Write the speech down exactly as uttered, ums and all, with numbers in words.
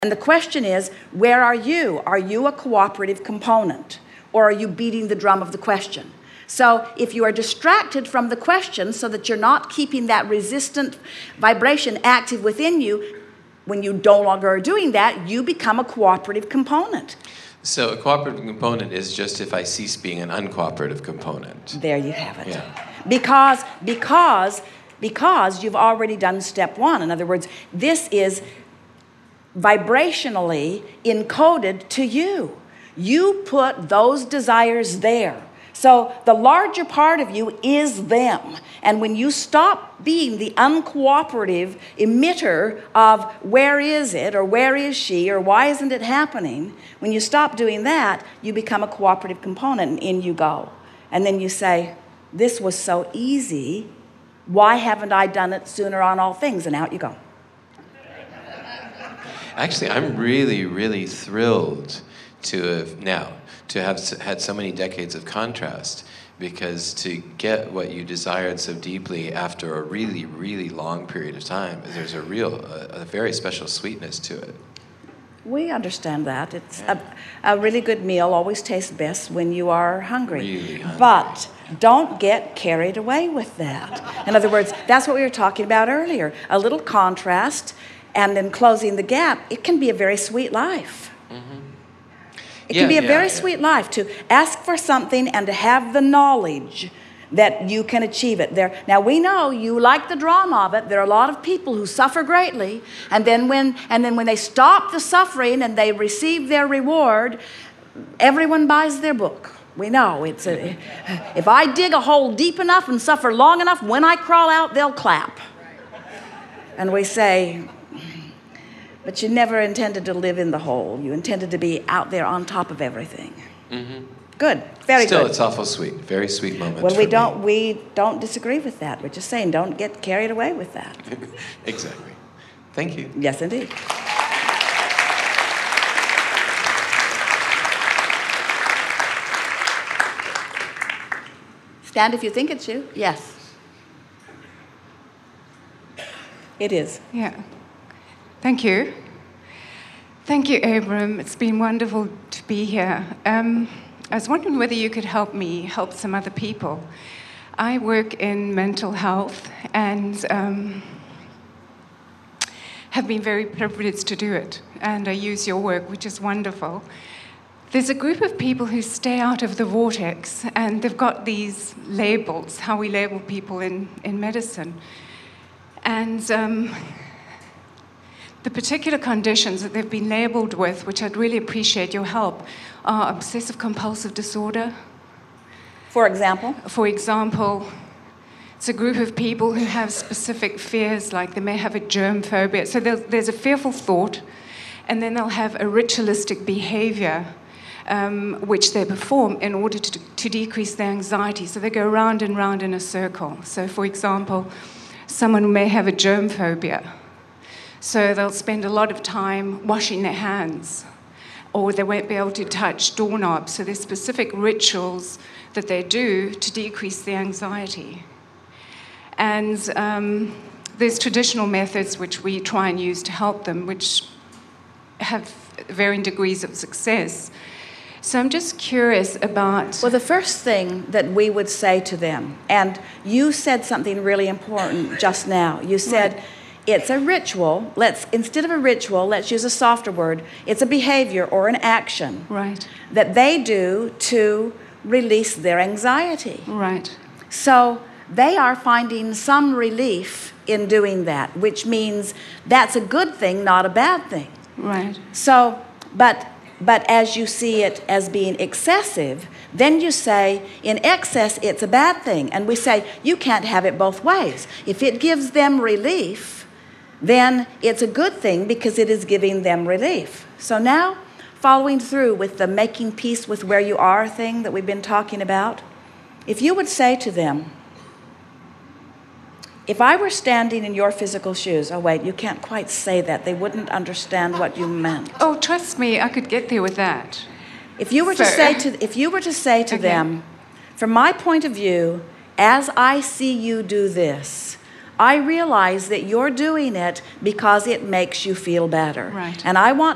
And the question is, where are you? Are you a cooperative component, or are you beating the drum of the question? So if you are distracted from the question so that you're not keeping that resistant vibration active within you, when you no longer are doing that, you become a cooperative component. So a cooperative component is just if I cease being an uncooperative component. There you have it. Yeah. Because, because, because you've already done step one. In other words, this is vibrationally encoded to you. You put those desires there. So the larger part of you is them. And when you stop being the uncooperative emitter of where is it, or where is she, or why isn't it happening, when you stop doing that, you become a cooperative component, and in you go. And then you say, this was so easy. Why haven't I done it sooner on all things? And out you go. Actually, I'm really, really thrilled to have now to have had so many decades of contrast, because to get what you desired so deeply after a really, really long period of time, there's a real, a, a very special sweetness to it. We understand that. It's a, a really good meal always tastes best when you are hungry. Really hungry. But don't get carried away with that. In other words, that's what we were talking about earlier. A little contrast and then closing the gap. It can be a very sweet life. Mm-hmm. It yeah, can be a yeah, very yeah. sweet life to ask for something and to have the knowledge that you can achieve it. There, now we know you like the drama of it. There are a lot of people who suffer greatly, and then when and then when they stop the suffering and they receive their reward, everyone buys their book. We know it's a, if I dig a hole deep enough and suffer long enough, when I crawl out, they'll clap. And we say, but you never intended to live in the hole. You intended to be out there on top of everything. Mm-hmm. Good, very Still, good. Still, it's awful sweet. Very sweet moment. Well, we for don't me. we don't disagree with that. We're just saying, don't get carried away with that. Exactly. Thank you. Yes, indeed. Stand if you think it's you. Yes. It is. Yeah. Thank you. Thank you, Abram. It's been wonderful to be here. Um, I was wondering whether you could help me help some other people. I work in mental health and um, have been very privileged to do it. And I use your work, which is wonderful. There's a group of people who stay out of the vortex, and they've got these labels, how we label people in, in medicine. And um, the particular conditions that they've been labeled with, which I'd really appreciate your help, are obsessive-compulsive disorder. For example? For example, it's a group of people who have specific fears, like they may have a germ phobia. So there's a fearful thought, and then they'll have a ritualistic behavior, um, which they perform in order to, to decrease their anxiety. So they go round and round in a circle. So, for example, someone may have a germ phobia. So they'll spend a lot of time washing their hands, or they won't be able to touch doorknobs. So there's specific rituals that they do to decrease the anxiety. And um, there's traditional methods which we try and use to help them, which have varying degrees of success. So I'm just curious about... Well, the first thing that we would say to them, and you said something really important just now. You said... Right. It's a ritual. Let's instead of a ritual, let's use a softer word. It's a behavior or an action right. that they do to release their anxiety. Right. So they are finding some relief in doing that, which means that's a good thing, not a bad thing. Right. So, but but as you see it as being excessive, then you say, in excess, it's a bad thing. And we say, you can't have it both ways. If it gives them relief, then it's a good thing because it is giving them relief. So now, following through with the making peace with where you are thing that we've been talking about, if you would say to them, if I were standing in your physical shoes, oh wait, you can't quite say that. They wouldn't understand what you meant. Oh, trust me, I could get there with that. If you were so, to say to, if you were to say to okay. them, from my point of view, as I see you do this, I realize that you're doing it because it makes you feel better. Right. And I want